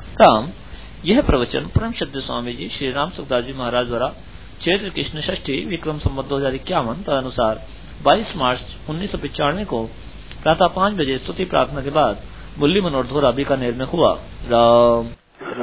राम, यह प्रवचन परम श्रद्धेय स्वामी जी श्री राम सुखदास जी महाराज द्वारा चैत्र कृष्ण षष्ठी विक्रम संवत 2051 तदनुसार 22 मार्च 1995 को प्रातः 5 बजे स्तुति प्रार्थना के बाद मुरली मनोहर धोरा बीकानेर में हुआ। राम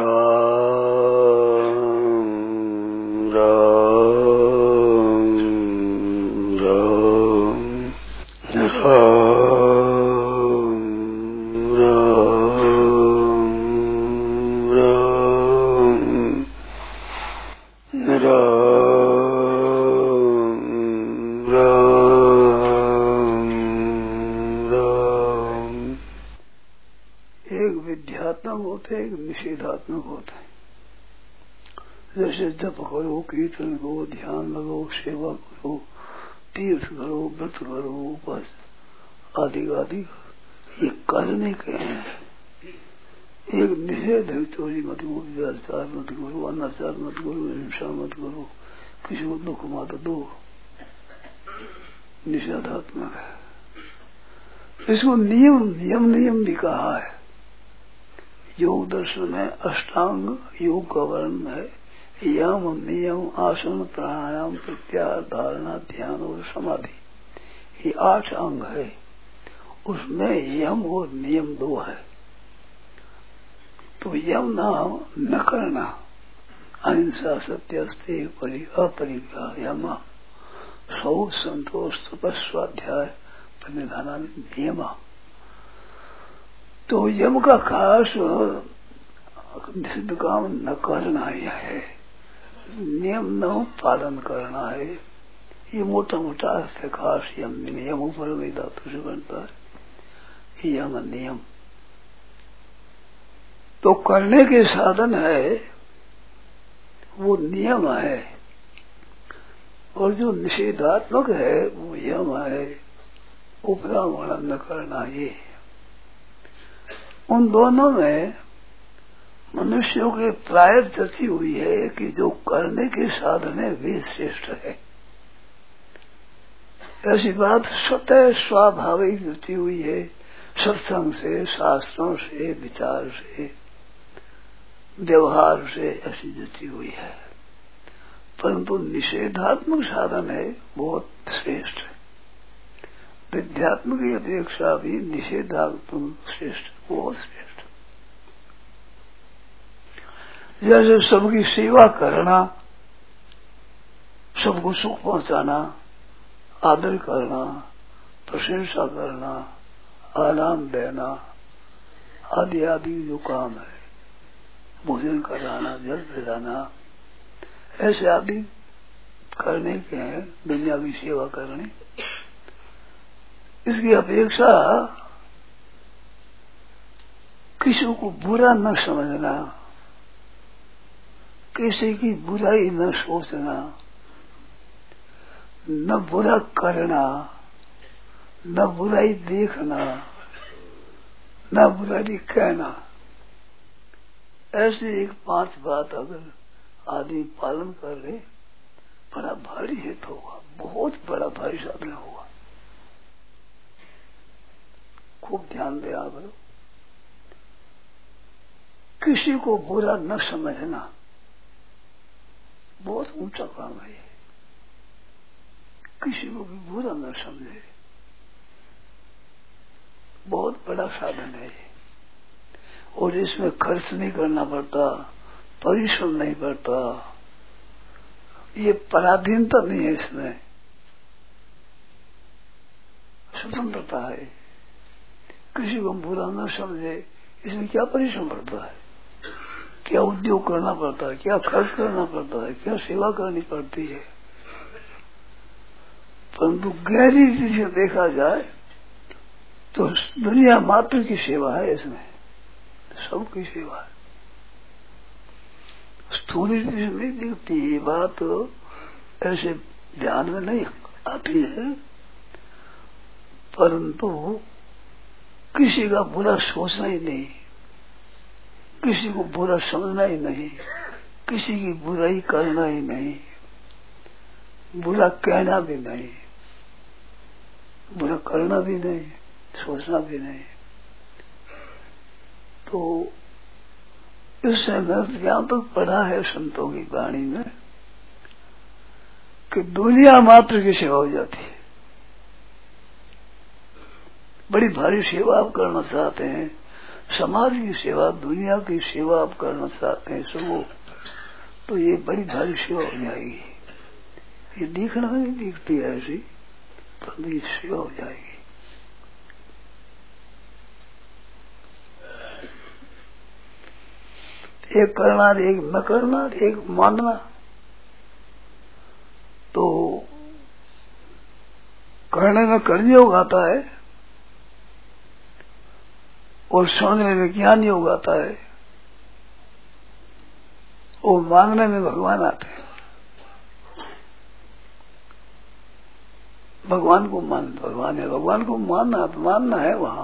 एक निषेधात्मक होता है। जैसे जप करो, कीर्तन करो, ध्यान लगाओ, सेवा करो, तीर्थ करो, व्रत करो, उपास आदि आदि, ये करने के हैं। एक निषेध है, चोरी मत करो, व्यभिचार मत करो, अनाचार मत करो, हिंसा मत करो, किसी को दुख मत दो, निषेधात्मक है। इसको नियम भी कहा है। योग दर्शन में अष्टांग योग का वर्णन है। यम, नियम, आसन, प्राणायाम, प्रत्याहार, धारणा, ध्यान और समाधि, ये 8 अंग है। उसमें यम और नियम 2 है। तो यम न करना, अहिंसा, सत्य, स्तेय, अपरिग्रह, यम, शौच, संतोष, तपस्या, स्वाध्याय, परिधान, नियम। तो यम का खास निषिद्ध काम न करना ही है, नियम न पालन करना है। ये मोटा मोटा अर्थ है। खास यम नियम ऊपर में धातु से बनता है। यम नियम तो करने के साधन है, वो नियम है। और जो निषेधात्मक है वो यम है, उपरामण न करना। ये उन दोनों में मनुष्यों के प्राय जची हुई है कि जो करने के साधन है वे श्रेष्ठ है। ऐसी बात स्वतः स्वाभाविक जची हुई है, सत्संग से, शास्त्रों से, विचार से, व्यवहार से ऐसी जची हुई है। परंतु निषेधात्मक साधन है बहुत श्रेष्ठ है। विद्यात्मक की अपेक्षा भी निषेधात्मक श्रेष्ठ, बहुत श्रेष्ठ। जैसे सबकी सेवा करना, सबको सुख पहुंचाना, आदर करना, प्रशंसा करना, आराम देना आदि आदि जो काम है, भोजन कराना, जल पिलाना, ऐसे आदि करने के हैं। दुनिया की सेवा करनी, इसकी अपेक्षा किसी को बुरा न समझना, किसी की बुराई न सोचना, न बुरा करना, न बुराई देखना, न बुराई कहना, ऐसी एक 5 बात अगर आदमी पालन कर ले, बड़ा भारी हित होगा, बहुत बड़ा भारी साधन होगा। खूब ध्यान दे आप। किसी को बुरा न समझना बहुत ऊंचा काम है। किसी को भी बुरा न समझे, बहुत बड़ा साधन है। और इसमें खर्च नहीं करना पड़ता, परिश्रम नहीं पड़ता, ये पराधीनता नहीं है। इसमें स्वतंत्रता है। किसी को बुरा न समझे, इसमें क्या परिश्रम पड़ता है, क्या उद्योग करना पड़ता है, क्या खर्च करना पड़ता है, क्या सेवा करनी पड़ती है। परंतु गहरी रीति से देखा जाए तो दुनिया मात्र की सेवा है। इसमें सबकी सेवा है। स्थूल रीति से नहीं दिखती ये बात, ऐसे ध्यान में नहीं आती है। परंतु किसी का बुरा सोचना ही नहीं, किसी को बुरा समझना ही नहीं, किसी की बुराई करना ही नहीं, बुरा कहना भी नहीं, बुरा करना भी नहीं, सोचना भी नहीं। तो इससे मैं यहाँ तक पढ़ा है संतों की वाणी में कि दुनिया मात्र की सेवा हो जाती है। बड़ी भारी सेवा आप करना चाहते हैं, समाज की सेवा, दुनिया की सेवा आप करना चाहते हैं सब, तो ये बड़ी भारी सेवा हो जाएगी। ये दिखना नहीं दिखती है ऐसी, परंतु ये सेवा हो जाएगी। एक करना, एक न करना, एक मानना, तो करने में कर्मयोग आता है और समझने में ज्ञान योग आता है और मानने में भगवान आते हैं। भगवान को भगवान है, भगवान को मानना है। वहां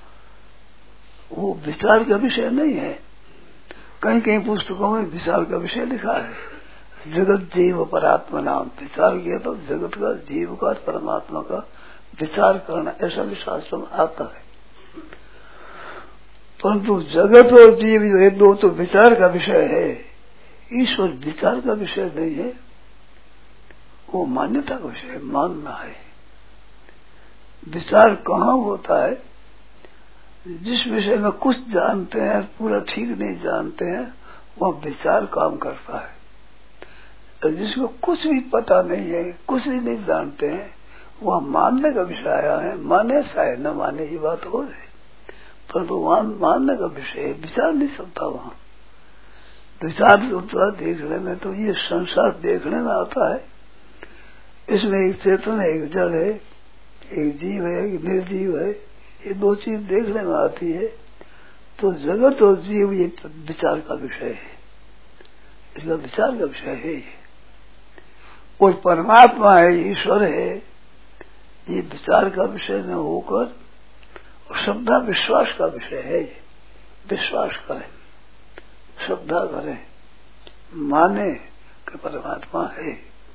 वो विचार का विषय नहीं है। कहीं कहीं पुस्तकों में विचार का विषय लिखा है, जगत जीव परात्मा नाम। विचार किया तो जगत का, जीव का, परमात्मा का विचार करना, ऐसा भी शास्त्र में आता है। परंतु जगत और जीव ये दो तो विचार का विषय है, ईश्वर विचार का विषय नहीं है, वो मान्यता का विषय है, मानना है। विचार कहाँ होता है? जिस विषय में कुछ जानते हैं, पूरा ठीक नहीं जानते हैं, वह विचार काम करता है। और जिसको कुछ भी पता नहीं है, कुछ भी नहीं जानते हैं, वह मानने का विषय आया है। माने शायद न माने ये बात हो है, परंतु वहां मानने का विषय है, विचार नहीं चलता। वहां विचार चलता है देखने में, तो ये संसार देखने में आता है। इसमें एक चेतन है, एक जड़ है, एक जीव है, एक निर्जीव है, ये दो चीज देखने में आती है। तो जगत और जीव ये विचार का विषय है, इसका विचार का विषय है ये। और परमात्मा है, ईश्वर है, ये विचार का विषय न होकर और श्रद्धा विश्वास का विषय है। ये विश्वास करें, श्रद्धा करें, माने कि परमात्मा है।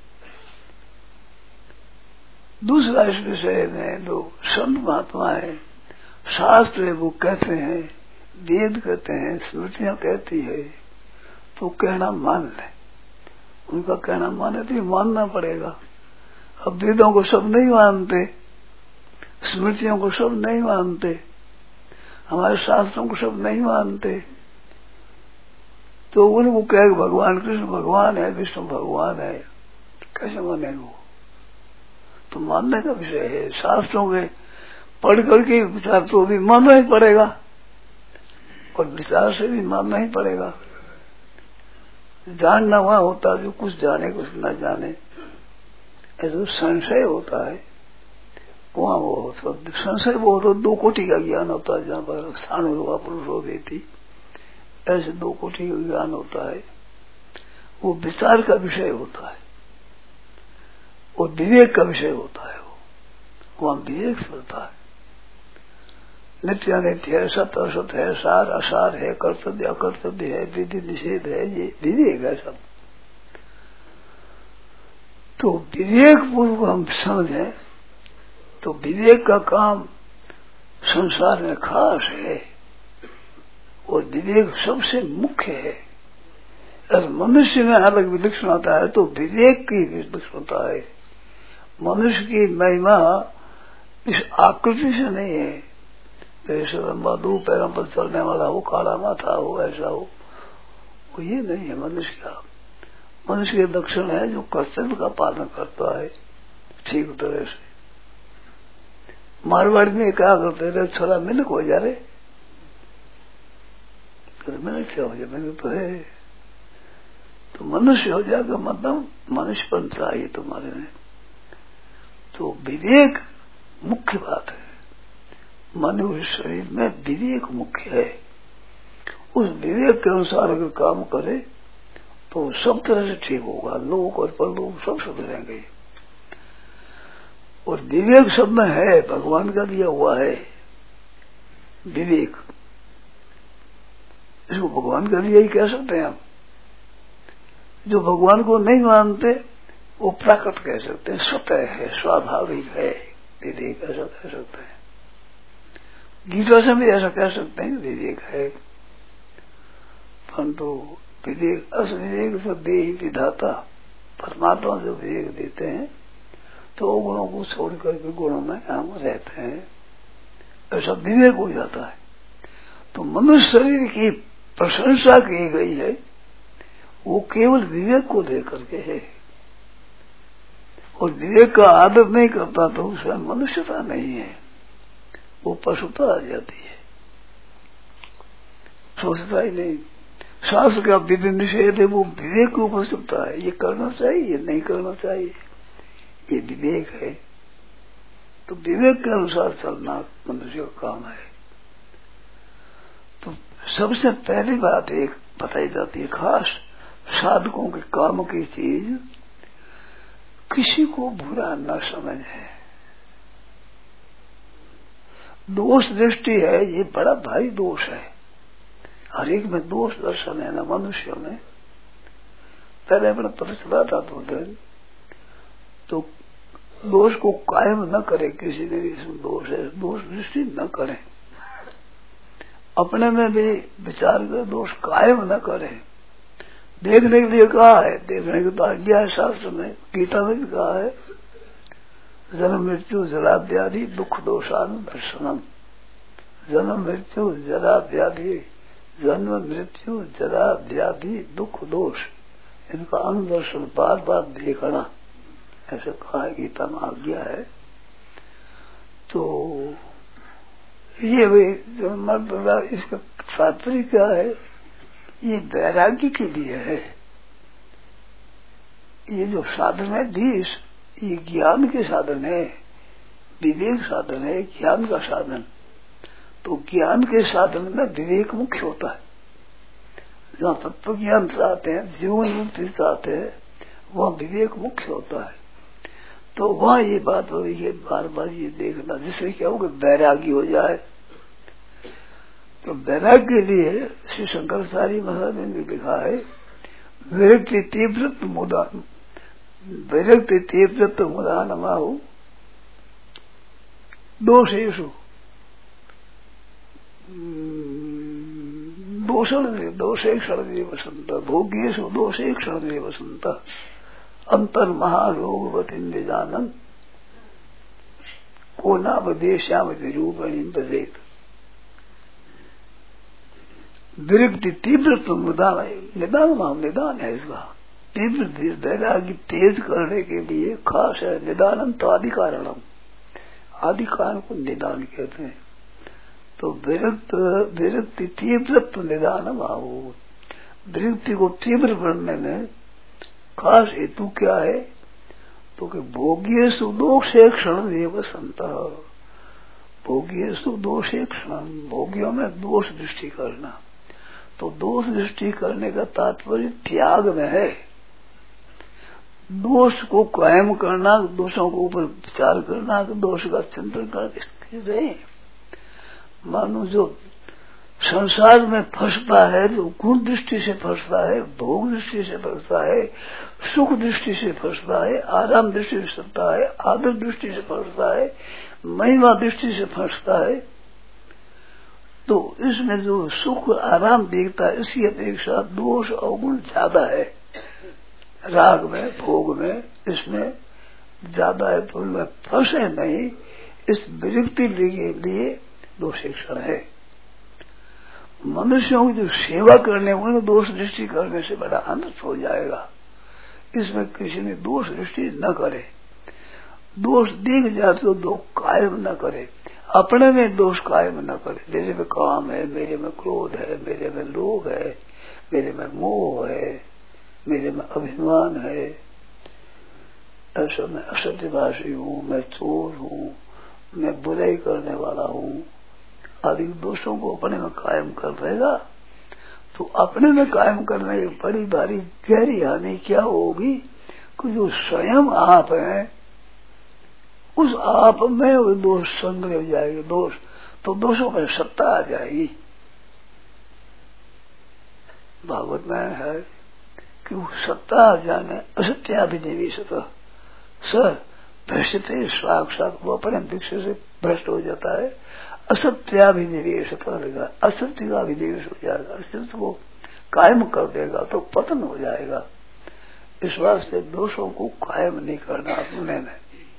दूसरा इस विषय में जो संत महात्मा है, शास्त्र है, वो कहते हैं, वेद कहते हैं, स्मृतियां कहती है, तो कहना मान ले। उनका कहना माने तो मानना पड़ेगा। अब वेदों को सब नहीं मानते, स्मृतियों को सब नहीं मानते, हमारे शास्त्रों को सब नहीं मानते, तो उनको कहे भगवान कृष्ण भगवान है, विष्णु भगवान है, कैसे मानेंगे वो? तो मानने का विषय है। शास्त्रों के पढ़ करके विचार तो भी मानना ही पड़ेगा और विचार से भी मानना ही पड़ेगा। जानना वहां होता है जो कुछ जाने कुछ न जाने, ऐसा संशय होता है वहां वो होता। संशय वो तो दो कोटि का ज्ञान होता है, जहाँ पर स्थाणुर्वा पुरुषो देती, ऐसे दो कोटि का ज्ञान होता है। वो विचार का विषय होता है और विवेक का विषय होता है। वो वहां विवेक चलता है। नित्य अनित्य है, सत्य असत है, सार असार है, कर्तव्य अकर्तव्य है, विधि निषेध है, ये विवेक है सब। तो विवेक पूर्वक हम समझें तो विवेक का काम संसार में खास है और विवेक सबसे मुख्य है। अगर मनुष्य में अलग विलक्षण आता है तो विवेक की विलक्षणता है। मनुष्य की महिमा इस आकृति से नहीं है, जैसे लंबा दो पैरों पर चलने वाला हो, काला माथा हो, ऐसा हो, वो ये नहीं है मनुष्य का। मनुष्य के लक्षण है जो कर्तव्य का पालन करता है ठीक तरह से। मारवाड़ी में क्या करते रहे, छोरा मिनक हो जा रहे, मिनक क्या हो जाए, मिनक तो है। तो मनुष्य हो जाएगा, मतलब मनुष्यपन चाहिए तुम्हारे में। तो विवेक मुख्य बात है। मनुष्य शरीर में विवेक मुख्य है। उस विवेक के अनुसार अगर काम करे तो सब तरह से ठीक होगा, लोग और परलोक सब सुधरेंगे। और विवेक सब में है, भगवान का दिया हुआ है विवेक। इसको भगवान का दिया ही कह सकते हैं हम। जो भगवान को नहीं मानते वो प्राकृत कह सकते हैं, स्वतः है, स्वाभाविक है विवेक, ऐसा कह सकते हैं। गीता से भी ऐसा कह सकते हैं विवेक है। परंतु विवेक असविवेक से देही विधाता परमात्मा जो विवेक देते हैं तो गुणों को छोड़ करके गुणों में हम रहते हैं, ऐसा विवेक हो जाता है। तो मनुष्य शरीर की प्रशंसा की गई है वो केवल विवेक को लेकर के है, और विवेक का आदर नहीं करता तो उसमें मनुष्यता नहीं है, वो पशुता आ जाती है, सोचता ही नहीं। शास्त्र का विधि निषेध है वो विवेक के ऊपर चलता है, ये करना चाहिए ये नहीं करना चाहिए, ये विवेक है। तो विवेक के अनुसार चलना मनुष्य का काम है। तो सबसे पहली बात एक बताई जाती है, खास साधकों के काम की चीज किसी को बुरा न समझे। दोष दृष्टि है ये बड़ा भारी दोष है, हर एक में दोष दर्शन है ना मनुष्यों में। पहले अपना पता चला था तो दोष को कायम न करे, किसी ने भी इसमें दोष है दोष दृष्टि न करे, अपने में भी विचार कर दोष कायम न करे। देखने के लिए कहा है, देखने की तो आज्ञा है शास्त्र में, गीता में भी कहा है जन्म मृत्यु जरा व्याधि दुख दोषानुदर्शनम। जन्म मृत्यु जरा व्याधि, जन्म मृत्यु जरा व्याधि दुख दोष, इनका अनुदर्शन बार बार देखना, ऐसे कहा है गीता में आज्ञा है। तो ये मर्द इसका तात्पर्य क्या है, ये वैराग्य के लिए है। ये जो साधन है धीश, ये ज्ञान के साधन है, विवेक साधन है, ज्ञान का साधन। तो ज्ञान के साधन में विवेक मुख्य होता है। जहाँ तत्व ज्ञान चाहते हैं, जीवन मुक्ति चाहते हैं, वहाँ विवेक मुख्य होता है। तो वहाँ ये बात हो रही है बार बार ये देखना, जिससे क्या होगा वैरागी हो जाए। तो वैराग के लिए श्री शंकराचार्य महाराज ने लिखा है विरक्ति तीव्रत मुदान, विरक्ति तीव्रत मुदान माहु दोषेषु दोषेक्षण वसंत भोग्येषु दोषेक्षण वसंत अंतर महारोगवती निजानन को नावदेश्याम रूपणी बजेत। विरक्ति तीव्र निदान है इसका, तीव्र वैराग्य तेज करने के लिए खास है। निदानम तो आदि कारणम, आदि कारण को निदान कहते हैं। तो विरक्ति तीव्रत्व निदानम आओ, विरक्ति को तीव्र बनने में खास हेतु क्या है, तो कि भोग्येषु दोषे क्षण एव संत, भोग्येषु दोषे क्षण, भोग्यों में दोष दृष्टि करना। तो दोष दृष्टि करने का तात्पर्य त्याग में है, दोष को कायम करना, दोषों के ऊपर विचार करना, दोष का चिंतन करके। मानो जो संसार में फंसता है, जो गुण दृष्टि से फंसता है, भोग दृष्टि से फंसता है, सुख दृष्टि से फंसता है, आराम दृष्टि से फंसता है, आदर दृष्टि से फंसता है, महिमा दृष्टि से फंसता है, तो इसमें जो सुख आराम देखता है इसकी अपेक्षा दोष और गुण ज्यादा है। राग में भोग में इसमें ज्यादा है, तो उनमें फंसे नहीं, इस विरक्ति के लिए दोषेक्षण है। मनुष्यों की जो सेवा करने उन्हें दोष दृष्टि करने से बड़ा अनर्थ हो जाएगा। इसमें किसी ने दोष दृष्टि न करे, दोष दिख जाए तो दो कायम न करे, अपने में दोष कायम न करे। मेरे में काम है, मेरे में क्रोध है, मेरे में लोभ है, मेरे में मोह है, मेरे में अभिमान है, ऐसा मैं असत्यभाषी हूँ, मैं चोर हूँ, मैं बुराई करने वाला हूँ आदि दोषों को अपने में कायम कर रहेगा, तो अपने में कायम करने की बड़ी भारी गहरी हानि क्या होगी कि जो स्वयं आप है उस आप में वो दोष संग्रह हो जाएगी, दोष तो दोषों में सत्ता आ जाएगी। भागवत में है कि वो सत्ता आ जाने असत्याभिनिवेशत स भ्रष्टते साक्षात, वो अपने वृक्ष से भ्रष्ट हो जाता है। असत्याभिनिवेश, असत्य का अभिनिवेश हो जाएगा, अस्तित्व को कायम कर देगा तो पतन हो जाएगा। इस वास्ते दोषों को कायम नहीं करना अपने में।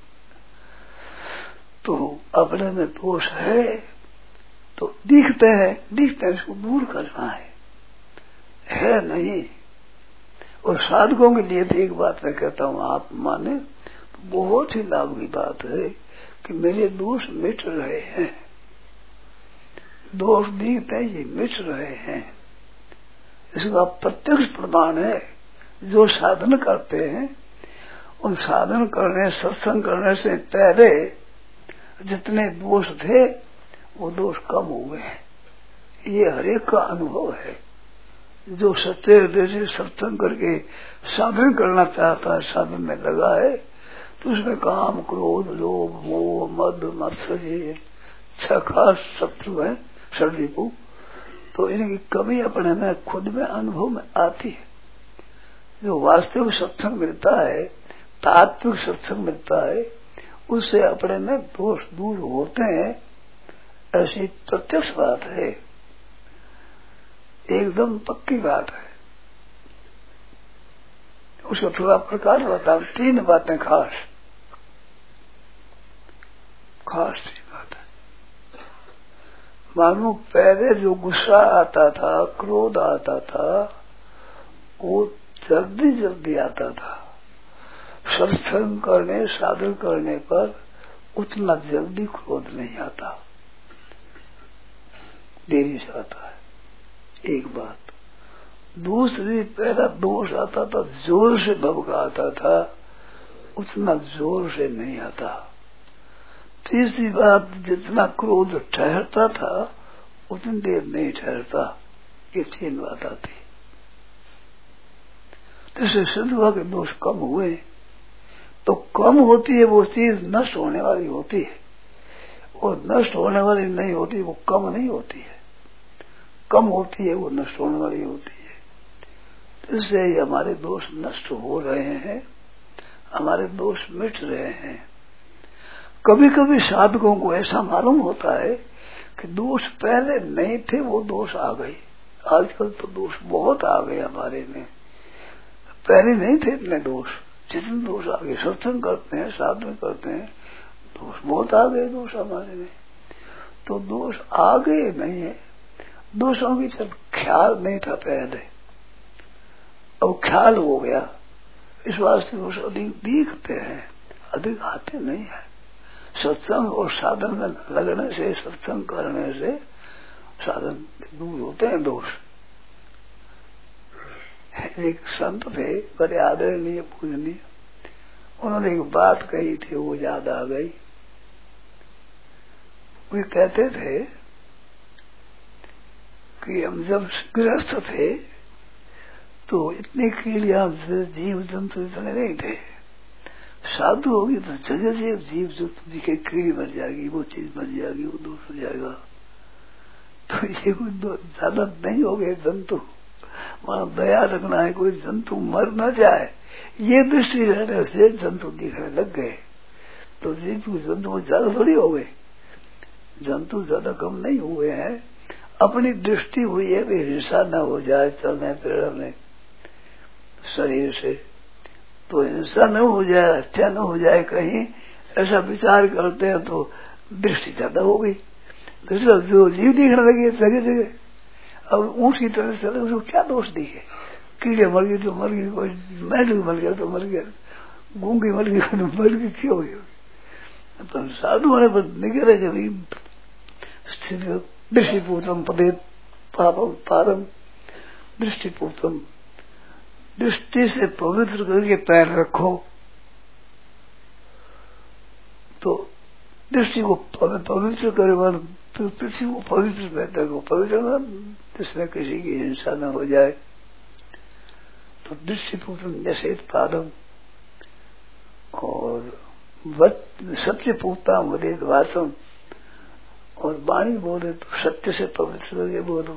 तो अपने में दोष है तो दिखते हैं इसको दूर करना है नहीं। और साधकों के लिए तो एक बात मैं कहता हूँ, आप माने तो बहुत ही लाभ की बात है कि मेरे दोष मिट रहे हैं। दोष दिखते हैं ये मिट रहे हैं, इसका प्रत्यक्ष प्रमाण है। जो साधन करते हैं उन साधन करने सत्संग करने से पहले जितने दोष थे वो दोष कम हुए हैं। ये हरेक का अनुभव है। जो सच्चे हृदय से सत्संग करके साधन करना चाहता है, साधन में लगा है, तो उसमें काम क्रोध लोभ मोह मद मत्सर्य छह खास शत्रु है षड्रिपु, तो इनकी कमी अपने में खुद में अनुभव में आती है। जो वास्तविक सत्संग मिलता है, तात्विक सत्संग मिलता है, उससे अपने में दोष दूर होते हैं। ऐसी प्रत्यक्ष बात है, एकदम पक्की बात है। उसको थोड़ा प्रकार बताऊं, 3 बातें खास 3 बातें। मानो पहले जो गुस्सा आता था, क्रोध आता था, वो जल्दी आता था। सत्संग करने साधन करने पर उतना जल्दी क्रोध नहीं आता, देरी से आता है। एक बात। दूसरी, पहला दोष आता था जोर से भभका आता था, उतना जोर से नहीं आता। तीसरी बात, जितना क्रोध ठहरता था उतनी देर नहीं ठहरता। ये 3 बात आती। तो इससे सिद्ध हुआ कि दोष कम हुए। तो कम होती है वो चीज नष्ट होने वाली होती है, और नष्ट होने वाली नहीं होती, वो कम नहीं होती है। कम होती है वो नष्ट होने वाली होती है। तो इससे हमारे दोष नष्ट हो रहे हैं, हमारे दोष मिट रहे हैं। कभी कभी साधकों को ऐसा मालूम होता है कि दोष पहले नहीं थे, वो दोष आ गए। आजकल तो दोष बहुत आ गए हमारे में, पहले नहीं थे इतने दोष। जितने दोष आ गए, सत्संग करते हैं साधन करते हैं, दोष बहुत आ गए दोष हमारे में। तो दोष आ गए नहीं है, दोषों की जब ख्याल नहीं था पहले, अब ख्याल हो गया। इस वास्ते दोष अधिक दिखते हैं, अधिक आते नहीं है। सत्संग और साधन में लगने से, सत्संग करने से साधन दूर होते हैं दोष। एक संत थे बड़े आदरणीय पूजनीय, उन्होंने एक बात कही थी, वो याद आ गई। वे कहते थे कि हम जब गृहस्थ थे तो इतने कीड़ियां जीव जंतु इतने नहीं थे। साधु होगी तो जगह से जीव जंतु दिखे, कीड़ी मर जाएगी, वो चीज मर जाएगी, वो दोष हो जाएगा। तो ये कोई ज्यादा नहीं हो गए जंतु, वहां दया रखना है, कोई जंतु मर न जाए, ये दृष्टि रहने से जंतु दिखने लग गए। तो जीव जंतु ज्यादा थोड़ी हो गए, जंतु ज्यादा कम नहीं हुए हैं। अपनी दृष्टि हुई है कि हिंसा न हो जाए चलने फिरने शरीर से, तो हिंसा न हो जाए, हत्या न हो जाए कहीं, ऐसा विचार करते हैं तो दृष्टि ज्यादा हो गई। जो जीव दिखने लगे जगह जगह, अब ऊँट की तरह चले, उसको क्या दोष दिखे? कीड़े मर गई तो मर गई, कोई मेंढक मर गया तो मर गया, गूंगी मर गई तो मर गई, क्यों हुई? तो साधु होने पर निकले जब दृष्टिपूतम पदे पापम पारम, दृष्टिपूतम, दृष्टि से पवित्र करके पैर रखो। तो दृष्टि को पवित्र करे, तो पृथ्वी को पवित्र बेहतर को पवित्र जिसमें किसी की हिंसा न हो जाए। तो दृष्टिपूतम जैसे पादम, और सत्य पूता वदेत वाचम, और वाणी बोले तो सत्य से पवित्र करके बोलो।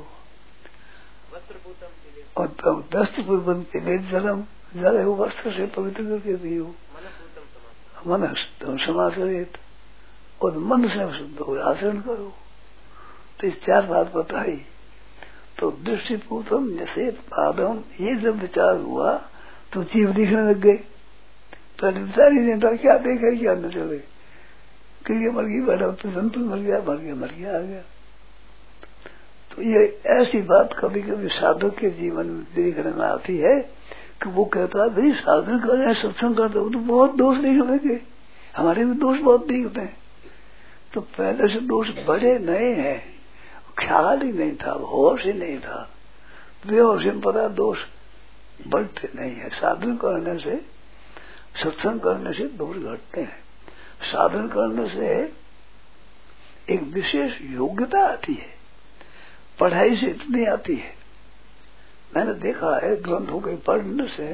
और वस्त्र पूर्वम पिले जलम, जल है वो वस्त्र से पवित्र करके पियो। मन समाचरित, और मन से शुद्ध हो आचरण करो। तो इस 4 बात बताई। तो दृष्टिपूतम निषेध पादम, ये जब विचार हुआ तो जीव दिखने लग गए। पहले विचार ही नहीं था, क्या देखे क्या न चले, कि ये मर गई, बैठा तो जंतु मर गया, आ गया। तो ये ऐसी बात कभी कभी साधक के जीवन में देखने में आती है कि वो कहता है भाई साधन कर रहे हैं, सत्संग करते हो तो बहुत दोष दिखने लगे, हमारे भी दोष बहुत दिखते हैं। तो पहले से दोष बड़े नए हैं, ख्याल ही नहीं था, होश ही नहीं था, बेहोश में पता दोष बढ़ते नहीं है। साधन करने से, सत्संग करने से दोष घटते हैं। साधन करने से एक विशेष योग्यता आती है, पढ़ाई से इतनी आती है। मैंने देखा है ग्रंथों के पढ़ने से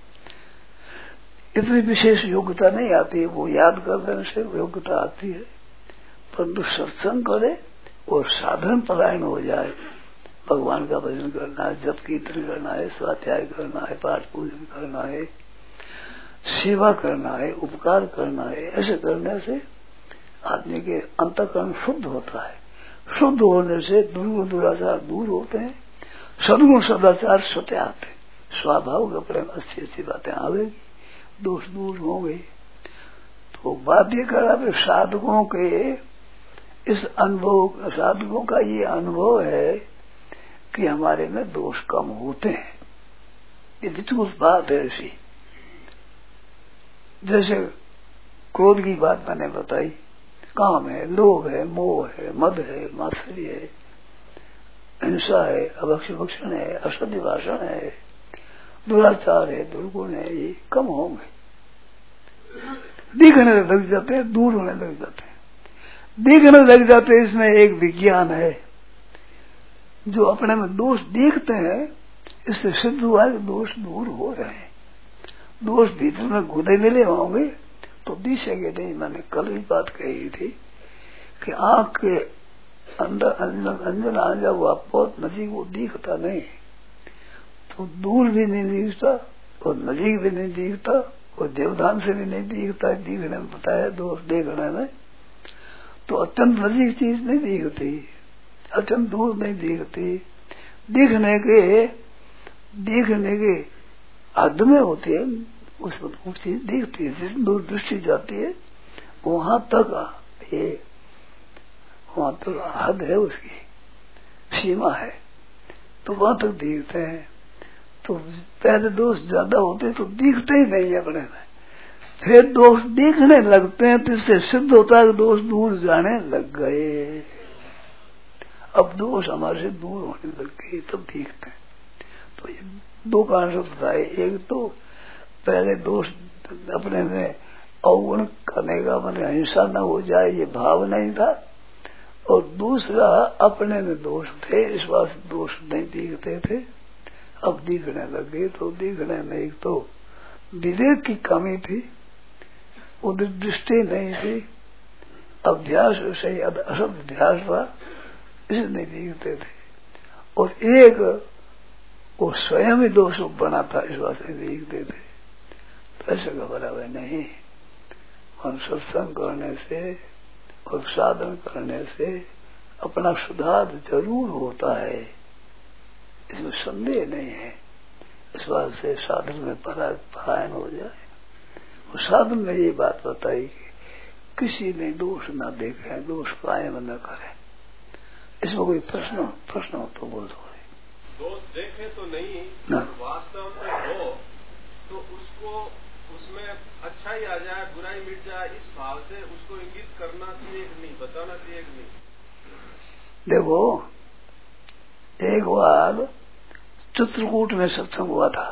इतनी विशेष योग्यता नहीं आती है, वो याद कर देने से योग्यता आती है। परंतु सत्संग करे और साधन परायण हो जाए, भगवान का भजन करना है, जप कीर्तन करना है, स्वाध्याय करना है, पाठ पूजन करना है, सेवा करना है, उपकार करना है, ऐसे करने से आदमी के अंतःकरण शुद्ध होता है। शुद्ध होने से दुर्गुण दुराचार दूर होते हैं, सद्गुण सदाचार सत्य आते हैं, स्वाभाविक अपने अच्छी अच्छी बातें आवेगी, दोष दूर होंगे। तो बात ये करा फिर साधकों के इस अनुभव, साधकों का ये अनुभव है कि हमारे में दोष कम होते हैं। ये विचुत बात है ऐसी, जैसे क्रोध की बात मैंने बताई, काम है, लोभ है, मोह है, मद है, मात्सर्य है, हिंसा है, अभक्षण है, असत्य भाषण है, दुराचार है, दुर्गुण है, ये कम होंगे, दिखने लग जाते हैं, दूर होने लग जाते हैं, दिखने लग जाते हैं। इसमें एक विज्ञान है, जो अपने में दोष देखते हैं, इससे सिद्ध हुआ कि दोष दूर हो रहे हैं। दोष भीतर में घुदे मिले होंगे तो दिखेंगे नहीं। मैंने कल ही बात कही थी कि आंख के अंदर अंजन आ जा हुआ बहुत नजीक वो दिखता नहीं, तो दूर भी नहीं दिखता और नजीक भी नहीं दिखता और देवदान से भी नहीं दिखता। दिखने में पता है, दोष देखने में तो अत्यंत नजीक चीज नहीं दिखती, अत्यंत दूर नहीं दिखती। दिखने के हद में होती है, उस चीज दिखती है, जिस दूर दृष्टि जाती है वहां तक हद है, उसकी सीमा है, तो वहां तक दिखते हैं। तो पहले दोष ज्यादा होते तो दिखते ही नहीं अपने में, फिर दोष दिखने लगते हैं तो इससे सिद्ध होता है कि दोष दूर जाने लग गए। अब दोष हमारे से दूर होने लग गए तब दिखते हैं। तो ये दो कारण से बताए, एक तो पहले दोष अपने में अवगुण करने का मतलब हिंसा न हो जाए ये भाव नहीं था, और दूसरा अपने में दोष थे, इस बात से दोष नहीं दिखते थे, अब दिखने लगे। तो दिखने में एक तो विवेक की कमी थी, उधर दृष्टि नहीं थी, अभ्यास सही असद अभ्यास था, इसे नहीं दिखते थे, और एक वो स्वयं ही दोष बना था, इस बात से दिखते थे। तो ऐसे घबरावे नहीं, हम सत्संग करने से और साधन करने से अपना सुधार जरूर होता है, इसमें संदेह नहीं है। इस बात से साधन में परायण हो जाए। और साधन में ये बात बताई कि किसी ने दोष न देखे, दोष कायम न करे। इसमें कोई प्रश्न हो तो बोल दो। दोष देखे तो नहीं, वास्तव में हो तो उसको उसमें अच्छाई आ जाए, बुराई मिट जाए, इस भाव से उसको इंगित करना चाहिए कि नहीं, बताना चाहिए कि नहीं? देखो, एक बार चित्रकूट में सत्संग हुआ था,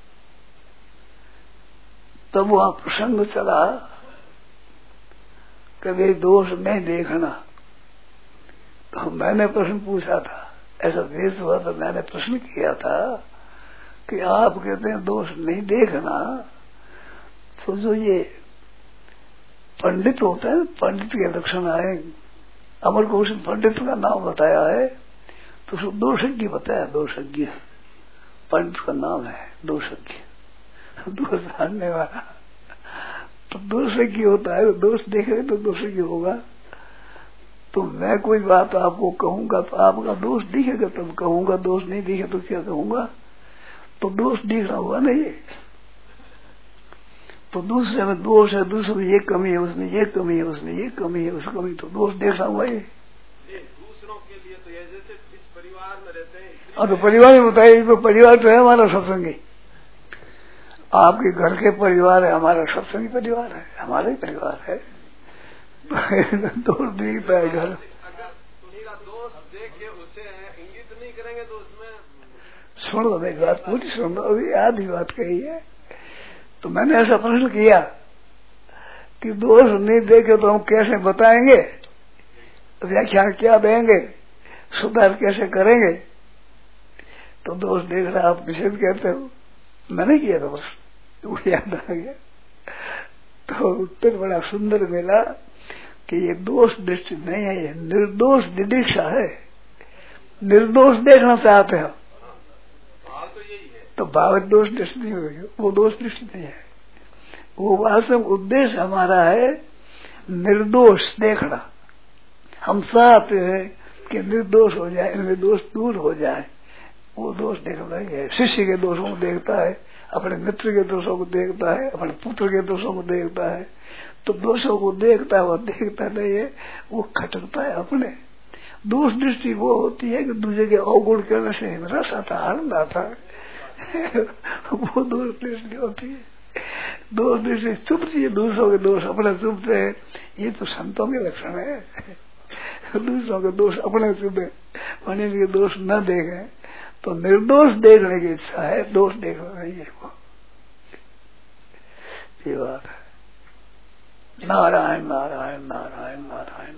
तब वहां प्रसंग चला कि वे दोष नहीं देखना। तो मैंने प्रश्न पूछा था, ऐसा वेश हुआ तो मैंने प्रश्न किया था कि आप कहते हैं दोष नहीं देखना, तो जो ये पंडित होते हैं, पंडित के लक्षण आए, अमर कौशिक पंडित का नाम बताया है, तो उसको दोषज्ञ बताया। दोषज्ञ पंडित का नाम है, दोषज्ञ, दोष जानने वाला। तो दोषज्ञ होता है, दोष देखेगा तो दोषज्ञ होगा। तो मैं कोई बात आपको कहूंगा तो आपका दोष दिखेगा तब कहूंगा, दोष नहीं दिखे तो क्या कहूंगा? तो दोष दिख रहा हुआ नहीं। तो दूसरे में दोष है, दूसरे में ये कमी है, उसमें ये कमी है, उसमें ये कमी है, उस कमी, तो दोष देख रहा हुआ ये। दूसरों के लिए तो ये जैसे इस परिवार में रहते हैं। और तो परिवार में बताइए, परिवार तो है हमारा सत्संगी, आपके घर के परिवार है, हमारा सत्संगी परिवार है, हमारा ही परिवार है। दोष दिखता है घर। अगर उसका दोष देख के उसे इंगित नहीं करेंगे तो उसमें सुन लो, मेरी बात पूरी सुन लो, अभी आधी बात कही है। तो मैंने ऐसा प्रश्न किया कि दोष नहीं देखे तो हम कैसे बताएंगे, व्याख्यान क्या देंगे, सुधार कैसे करेंगे? तो दोष देख रहा आप निषेध कहते हो, मैंने किया था बस, वो याद आ गया। तो उत्तर बड़ा सुंदर मिला कि ये दोष दृष्टि नहीं है, ये निर्दोष दिदीक्षा है। निर्दोष देखना चाहते हो तो भाव दोष दृष्टि नहीं होगी, वो दोष दृष्टि नहीं है। वो वास्तव उद्देश्य हमारा है निर्दोष देखना। हम चाहते हैं कि निर्दोष हो जाए, निर्दोष दूर हो जाए, वो दोष देखना ही है। शिष्य के दोषों को देखता है, अपने मित्र के दोषों को देखता है, अपने पुत्र के दोषों को देखता है। तो दोषों को देखता है, वो देखता नहीं है, वो खटकता है अपने। दोष दृष्टि वो होती है कि दूसरे के अवगुण करने से रस आता, आनंद आता है। वो दोष दृष्टि होती है। दोष दृष्टि चुपती है, दूसरों के दोष अपने चुपते हैं, ये तो संतों के लक्षण है। दूसरों के दोष अपने चुपे, मनुष्य के दोष न देखे तो निर्दोष देखने की इच्छा है, दोष देखना नहीं है। वो ये बात है। नारायण नारायण नारायण नारायण।